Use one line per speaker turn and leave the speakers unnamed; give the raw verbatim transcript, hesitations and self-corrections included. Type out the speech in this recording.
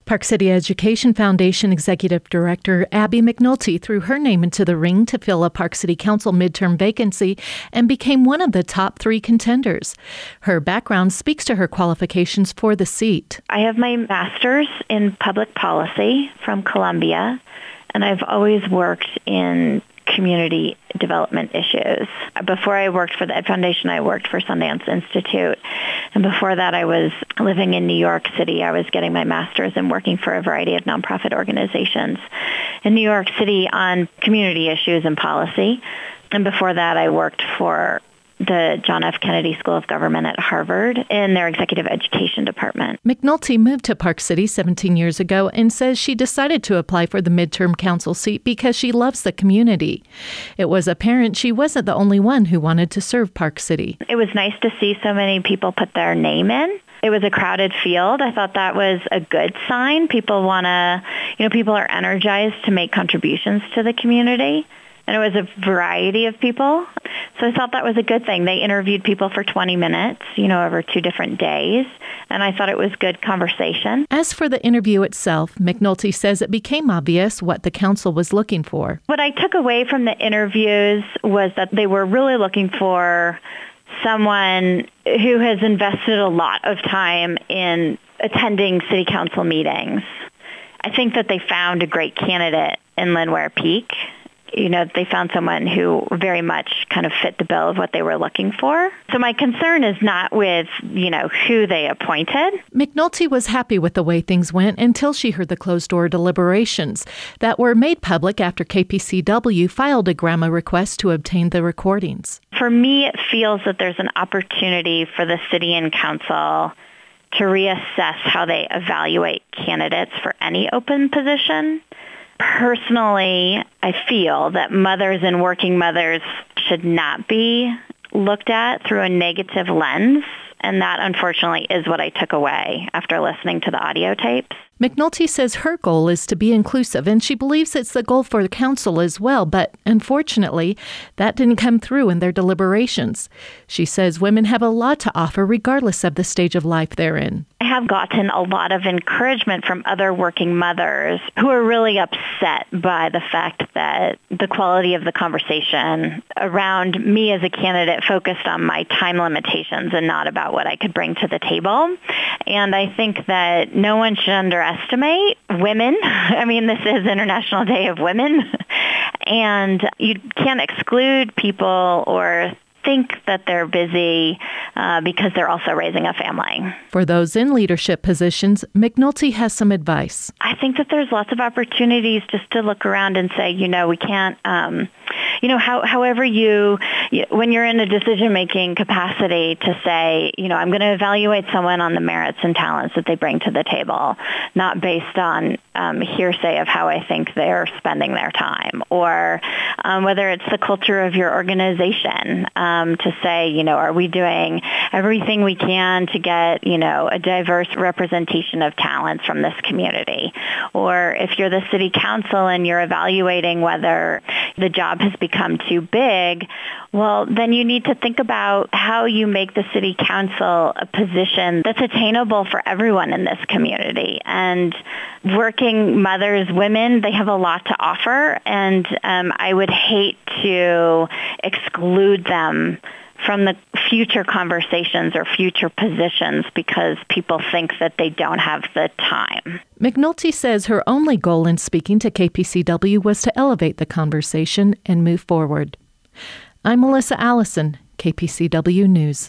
Park City Education Foundation Executive Director Abby McNulty threw her name into the ring to fill a Park City Council midterm vacancy and became one of the top three contenders. Her background speaks to her qualifications for the seat.
I have my master's in public policy from Columbia, and I've always worked in community development issues. Before I worked for the Ed Foundation, I worked for Sundance Institute. And before that, I was living in New York City. I was getting my master's and working for a variety of nonprofit organizations in New York City on community issues and policy. And before that, I worked for the John F. Kennedy School of Government at Harvard in their executive education department.
McNulty moved to Park City seventeen years ago and says she decided to apply for the midterm council seat because she loves the community. It was apparent she wasn't the only one who wanted to serve Park City.
It was nice to see so many people put their name in. It was a crowded field. I thought that was a good sign. People want to, you know, people are energized to make contributions to the community. And it was a variety of people. So I thought that was a good thing. They interviewed people for twenty minutes, you know, over two different days. And I thought it was good conversation.
As for the interview itself, McNulty says it became obvious what the council was looking for.
What I took away from the interviews was that they were really looking for someone who has invested a lot of time in attending city council meetings. I think that they found a great candidate in Lynn Ware Peak. You know, they found someone who very much kind of fit the bill of what they were looking for. So my concern is not with, you know, who they appointed.
McNulty was happy with the way things went until she heard the closed-door deliberations that were made public after K P C W filed a GRAMA request to obtain the recordings.
For me, it feels that there's an opportunity for the city and council to reassess how they evaluate candidates for any open position. Personally, I feel that mothers and working mothers should not be looked at through a negative lens, and that, unfortunately, is what I took away after listening to the audio tapes.
McNulty says her goal is to be inclusive, and she believes it's the goal for the council as well, but unfortunately, that didn't come through in their deliberations. She says women have a lot to offer regardless of the stage of life they're in.
I have gotten a lot of encouragement from other working mothers who are really upset by the fact that the quality of the conversation around me as a candidate focused on my time limitations and not about what I could bring to the table. And I think that no one should underestimate women. I mean, this is International Day of Women, and you can't exclude people or think that they're busy uh, because they're also raising a family.
For those in leadership positions, McNulty has some advice.
I think that there's lots of opportunities just to look around and say, you know, we can't, um, you know, how, however you, you, when you're in a decision-making capacity to say, you know, I'm going to evaluate someone on the merits and talents that they bring to the table, not based on um, hearsay of how I think they're spending their time, or um, whether it's the culture of your organization. Um, Um, to say, you know, are we doing everything we can to get, you know, a diverse representation of talents from this community? Or if you're the city council and you're evaluating whether the job has become too big, well, then you need to think about how you make the city council a position that's attainable for everyone in this community. And working mothers, women, they have a lot to offer, and um, I would hate to exclude them from the future conversations or future positions because people think that they don't have the time.
McNulty says her only goal in speaking to K P C W was to elevate the conversation and move forward. I'm Melissa Allison, K P C W News.